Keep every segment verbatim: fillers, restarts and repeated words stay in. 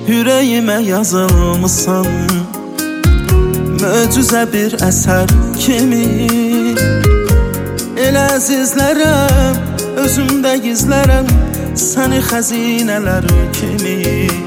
Ürəyimə yazılmışsan, möcüzə bir əsər kimi. Elə əzizlərəm, özümdə gizlərəm səni xəzinələr kimi.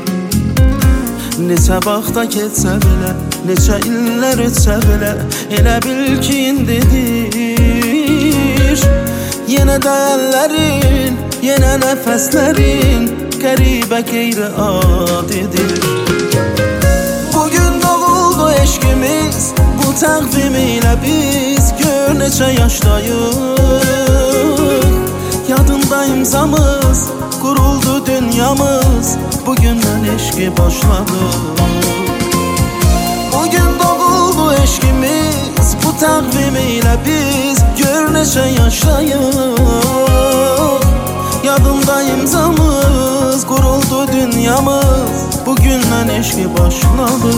Neçə vaxta keçsə belə, neçə illər ötsə belə, elə bil ki indidir. Yenə də əllərin, yenə nəfəslərin qəribə qeyri-adidir. Bugün doğuldu eşqimiz, bu təqvim ilə biz gör neçə yaşdayıq. Yadında imzamız, quruldu dünyamız, bugündən eşqi başladı. Bugün doğuldu eşqimiz, bu təqvim ilə biz gör neçə yaşdayıq. Yadında imzamız, quruldu dünyamız, bugündən eşqi başladı.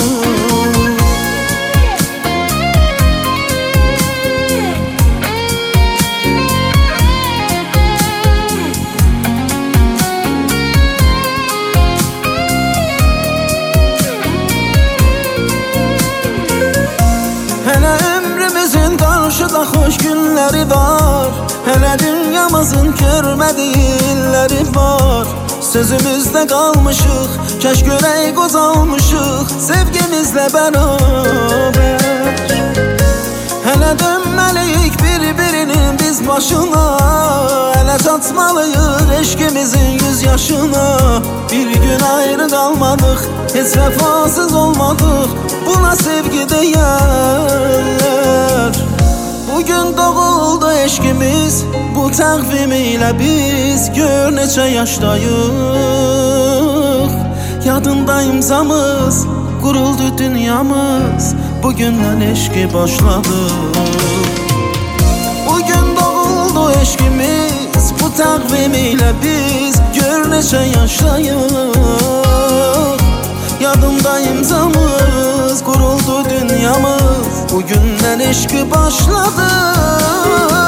Hələ ömrümüzün qarşıda xoş günləri var, hələ dünyamızın görmədiyi illəri var. Sözümüzdə qalmışıq, kəş görək qozalmışıq sevgimizlə bərabər. Hələ dönməliyik bir-birinin biz başına, hələ çatmalıyıq eşqimizin yüz yaşına. Bir gün ayrı qalmadıq, heç vəfasız olmadıq, buna sevgi deyərlər. Bugün doğuldu eşqimiz, bu təqvim ilə biz gör neçə yaşdayıq. Yadında imzamız, quruldu dünyamız, bugündən eşqi başladı. Bugün doğuldu eşqimiz, bu təqvim ilə biz gör neçə yaşdayıq. Yadımda imzamız, quruldu dünyamız, bugündən eşqi başladı.